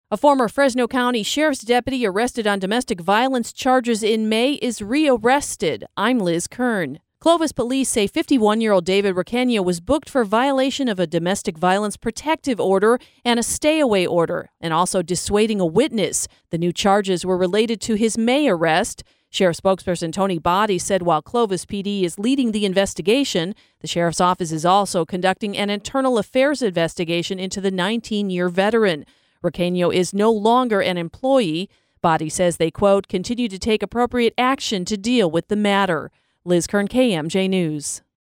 A former Fresno County Sheriff's deputy arrested on domestic violence charges in May is rearrested. I'm Liz Kern. Clovis police say 51-year-old David Requeno was booked for violation of a domestic violence protective order and a stay-away order, and also dissuading a witness. The new charges were related to his May arrest. Sheriff spokesperson Tony Body said while Clovis PD is leading the investigation, the sheriff's office is also conducting an internal affairs investigation into the 19-year veteran. Requeno is no longer an employee. Body says they, quote, continue to take appropriate action to deal with the matter. Liz Kern, KMJ News.